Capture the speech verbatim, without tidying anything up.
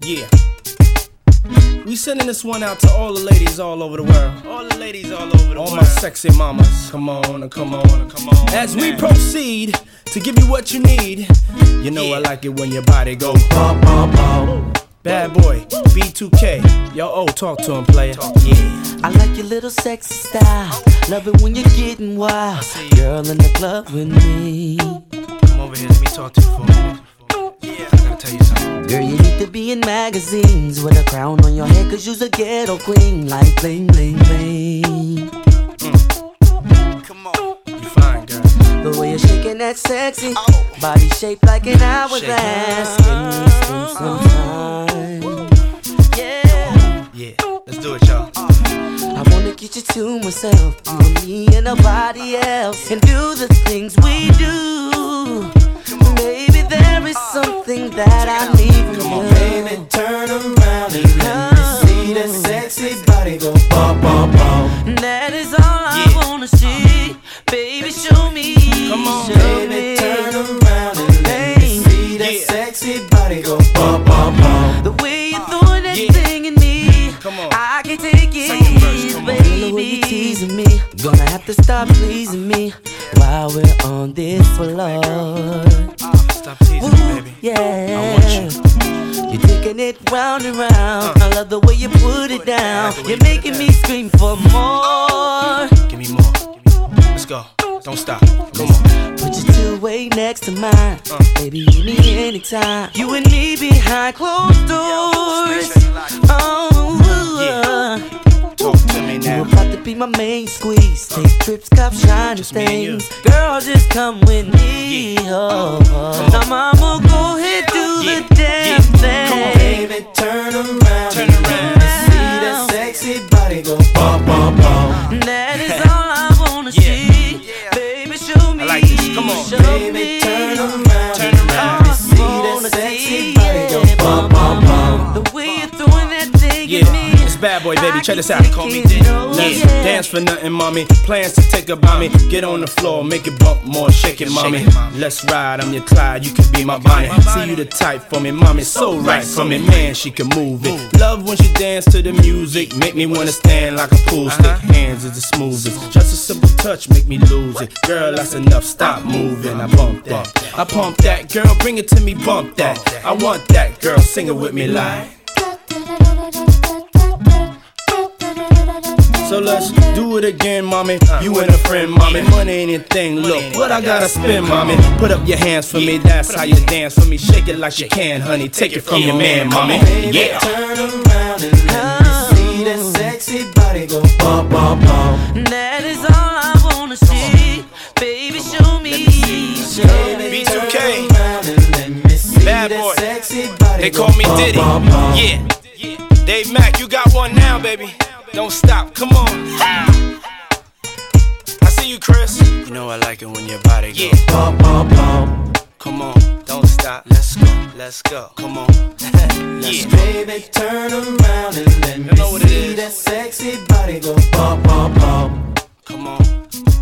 Yeah. We sending this one out to all the ladies all over the world. All the ladies all over the all world. All my sexy mamas. Come on, come on, come on. As we proceed to give you what you need. You know yeah. I like it when your body go bum, bum, bum. Bad boy, B two K. Yo, oh, talk to him, player. Yeah. I like your little sexy style. Love it when you're getting wild. Girl in the club with me. Come over here, let me talk to you for a minute. Yeah, I gotta tell you something. Girl, you need to be in magazines with a crown on your head, cause you's a ghetto queen. Like bling, bling, bling. Mm. Come on. You fine, girl. The way you're shaking that sexy oh. Body shaped like an hourglass. Give me some time. Yeah. Yeah, let's do it, y'all. I wanna get you to myself, you and me and nobody else, and do the things we do. Baby, there is something that I need from Come you. on, baby, turn around and let me see that sexy body go bum, bum, bum. That is all I yeah. wanna see. Baby, show me. Come on, show baby, me. turn around and let me see that yeah. sexy body go bum, bum, bum. The way you're throwing that yeah. thing in me, come on. I can take it, verse, baby. The way you're teasing me, gonna have to stop pleasing me while we're on this floor. Stop teasing me, baby. Yeah, I want you. You're taking it round and round. Uh. I love the way you put it down. You're you making me scream for more. Give me more. Let's go. Don't stop. Come on. Put your two-way next to mine. Uh. Baby, you need me anytime. You and me behind closed doors. Oh, yeah. Talk to me now. You about to be my main squeeze. Take uh. trips, cop shiny just things. Girl, just come with me. Yeah. Oh, oh. Now, mama, go ahead, do yeah. the damn yeah. thing. Come on, baby, turn around. Turn around. Let me see that sexy body go bum, bum, bum. That is all I wanna yeah. see. Yeah. Baby, show me. I like this. Come on, show baby, me. turn around. Turn around. Let me see that sexy body go bum, bum, bum. The way you're throwing that thing yeah. at me. It's Bad Boy, baby. Check this out. Call me Diddy. Yeah. Dance for nothing, mommy. Plans to take a mommy. Get on the floor, make it bump more, shake it, mommy. Let's ride. I'm your Clyde. You can be my Bonnie. See you the type for me, mommy. So right for me, man. She can move it. Love when she dance to the music. Make me wanna stand like a pool stick. Hands is the smoothest. Just a simple touch, make me lose it. Girl, that's enough. Stop moving. I bump that. I pump that. Girl, bring it to me. Bump that. I want that. Girl, sing it with me like. So let's do it again, mommy. You and a friend, mommy. Money ain't a thing. Look, what I gotta spend, mommy. Put up your hands for me. That's how you dance for me. Shake it like you can, honey. Take it from your man, mommy. Yeah. Turn around and let me see that sexy body go bum, bum, bum. That is all I wanna see. Baby, show me. Show me. B two K. Bad Boy. They They call me Diddy. Yeah. Dave Mack, you got one now, baby. Don't stop, come on. I see you, Chris. You know I like it when your body goes. Yeah. Bum, bum, bum. Come on, don't stop. Let's go, let's go. Come on. Yeah. Baby, turn around and let me you know what it see is. that sexy body go bum, bum, bum. Come on.